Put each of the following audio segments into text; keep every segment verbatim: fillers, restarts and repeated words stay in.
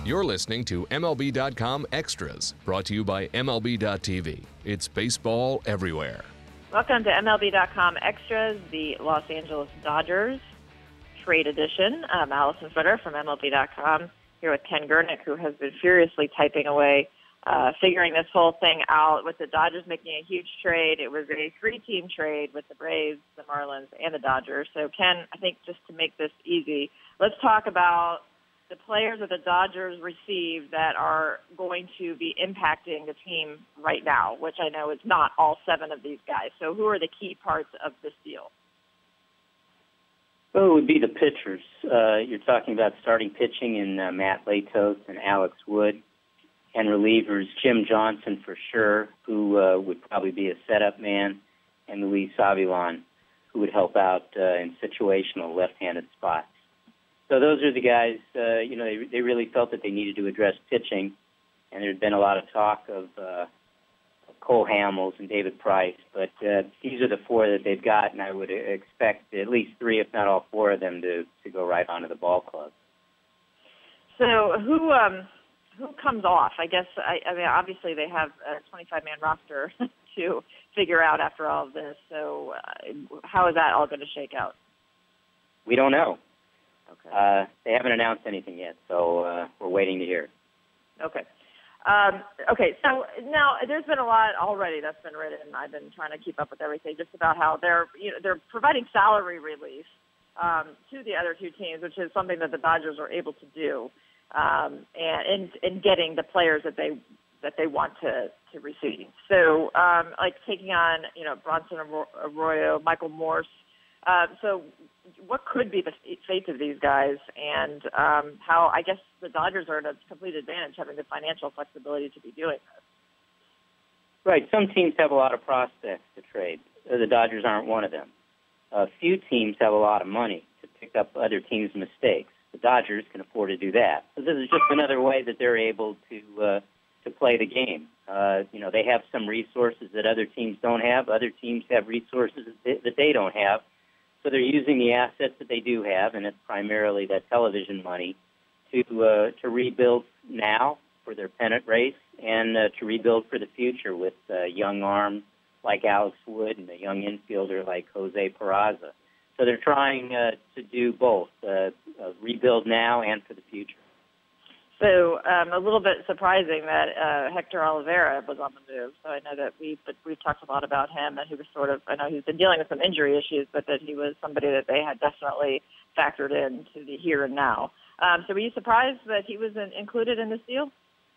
You're listening to M L B dot com Extras, brought to you by M L B dot T V. It's baseball everywhere. Welcome to M L B dot com Extras, the Los Angeles Dodgers trade edition. I'm Allison Footer from M L B dot com, here with Ken Gernick, who has been furiously typing away, uh, figuring this whole thing out with the Dodgers making a huge trade. It was a three-team trade with the Braves, the Marlins, and the Dodgers. So, Ken, I think just to make this easy, let's talk about the players that the Dodgers receive that are going to be impacting the team right now, which I know is not all seven of these guys. So who are the key parts of this deal? Well, it would be the pitchers. Uh, you're talking about starting pitching in uh, Matt Latos and Alex Wood, and relievers Jim Johnson for sure, who uh, would probably be a setup man, and Luis Avilan, who would help out uh, in situational left-handed spots. So those are the guys, uh, you know, they, they really felt that they needed to address pitching, and there had been a lot of talk of uh, Cole Hamels and David Price, but uh, these are the four that they've got, and I would expect at least three, if not all four of them, to, to go right onto the ball club. So who um, who comes off? I guess, I, I mean, obviously they have a twenty-five man roster to figure out after all of this, so uh, how is that all going to shake out? We don't know. Okay. Uh, they haven't announced anything yet, so uh, we're waiting to hear. Okay. Um, okay, so now there's been a lot already that's been written. I've been trying to keep up with everything just about how they're, you know, they're providing salary relief um, to the other two teams, which is something that the Dodgers are able to do, um, and in, in getting the players that they that they want to, to receive. So, um, like taking on, you know, Bronson Arroyo, Michael Morse. Uh, so what could be the fate of these guys, and um, how, I guess, the Dodgers are at a complete advantage having the financial flexibility to be doing this? Right. Some teams have a lot of prospects to trade. The Dodgers aren't one of them. A few teams have a lot of money to pick up other teams' mistakes. The Dodgers can afford to do that. So this is just another way that they're able to uh, to play the game. Uh, you know, they have some resources that other teams don't have. Other teams have resources that they, that they don't have. So they're using the assets that they do have, and it's primarily that television money, to uh, to rebuild now for their pennant race and uh, to rebuild for the future with uh, young arms like Alex Wood and a young infielder like Jose Peraza. So they're trying uh, to do both, uh, uh, rebuild now and for the future. So um, a little bit surprising that uh, Hector Oliveira was on the move. So I know that we, but we've talked a lot about him, and he was sort of, I know he's been dealing with some injury issues, but that he was somebody that they had definitely factored into the here and now. Um, so were you surprised that he was in, included in this deal?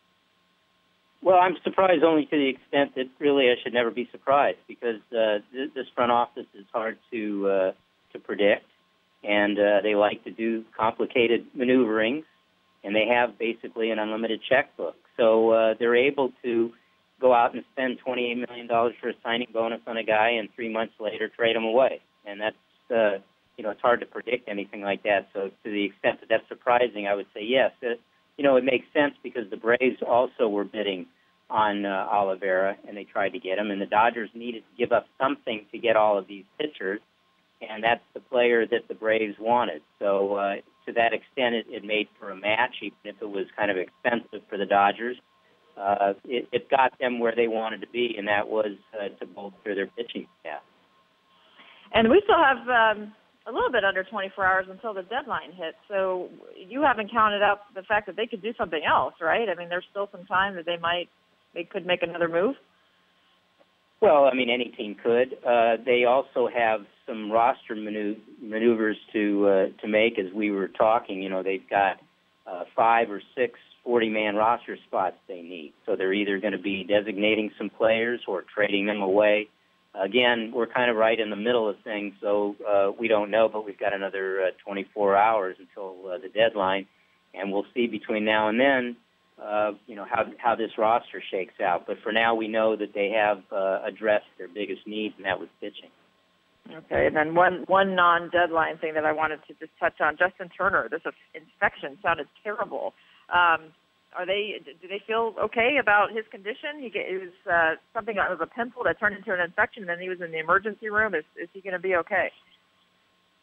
Well, I'm surprised only to the extent that really I should never be surprised, because uh, th- this front office is hard to uh, to predict, and uh, they like to do complicated maneuverings. And they have basically an unlimited checkbook. So uh, they're able to go out and spend twenty-eight million dollars for a signing bonus on a guy and three months later trade him away. And that's, uh, you know, it's hard to predict anything like that. So to the extent that that's surprising, I would say yes. It, you know, it makes sense because the Braves also were bidding on uh, Oliveira, and they tried to get him. And the Dodgers needed to give up something to get all of these pitchers, and that's the player that the Braves wanted. So uh, to that extent, it, it made for a match, even if it was kind of expensive for the Dodgers. Uh, it, it got them where they wanted to be, and that was uh, to bolster their pitching staff. And we still have um, a little bit under twenty-four hours until the deadline hits. So you haven't counted out the fact that they could do something else, right? I mean, there's still some time that they might, they could make another move. Well, I mean, any team could. Uh, they also have some roster manu- maneuvers to uh, to make. As we were talking, you know, they've got uh, five or six forty-man roster spots they need. So they're either going to be designating some players or trading them away. Again, we're kind of right in the middle of things, so uh, we don't know, but we've got another uh, twenty-four hours until uh, the deadline, and we'll see between now and then Uh, you know, how how this roster shakes out. But for now, we know that they have uh, addressed their biggest needs, and that was pitching. Okay, and then one one non-deadline thing that I wanted to just touch on, Justin Turner, this infection sounded terrible. Um, are they, do they feel okay about his condition? He get, it was uh, something out of a pimple that turned into an infection, and then he was in the emergency room. Is, is he going to be okay?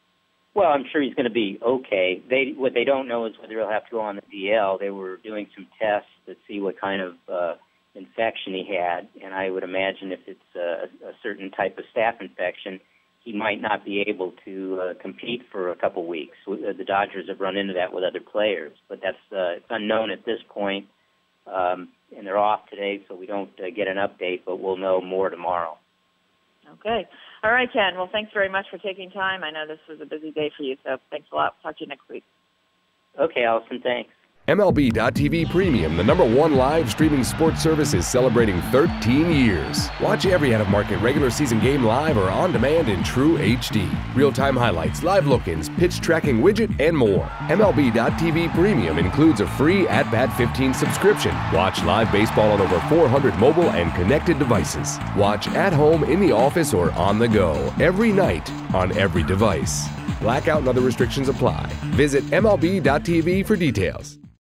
Well, I'm sure he's going to be okay. They what they don't know is whether he'll have to go on the D L. They were doing some tests to see what kind of uh, infection he had, and I would imagine if it's a, a certain type of staph infection, he might not be able to uh, compete for a couple weeks. The Dodgers have run into that with other players, but that's uh, it's unknown at this point, um, and they're off today, so we don't uh, get an update, but we'll know more tomorrow. Okay. All right, Ken. Well, thanks very much for taking time. I know this was a busy day for you, so thanks a lot. Talk to you next week. Okay, Allison, thanks. M L B dot T V Premium, the number one live streaming sports service, is celebrating thirteen years. Watch every out-of-market regular season game live or on demand in true H D. Real-time highlights, live look-ins, pitch tracking widget, and more. M L B dot T V Premium includes a free At Bat fifteen subscription. Watch live baseball on over four hundred mobile and connected devices. Watch at home, in the office, or on the go every night on every device. Blackout and other restrictions apply. Visit M L B dot T V for details.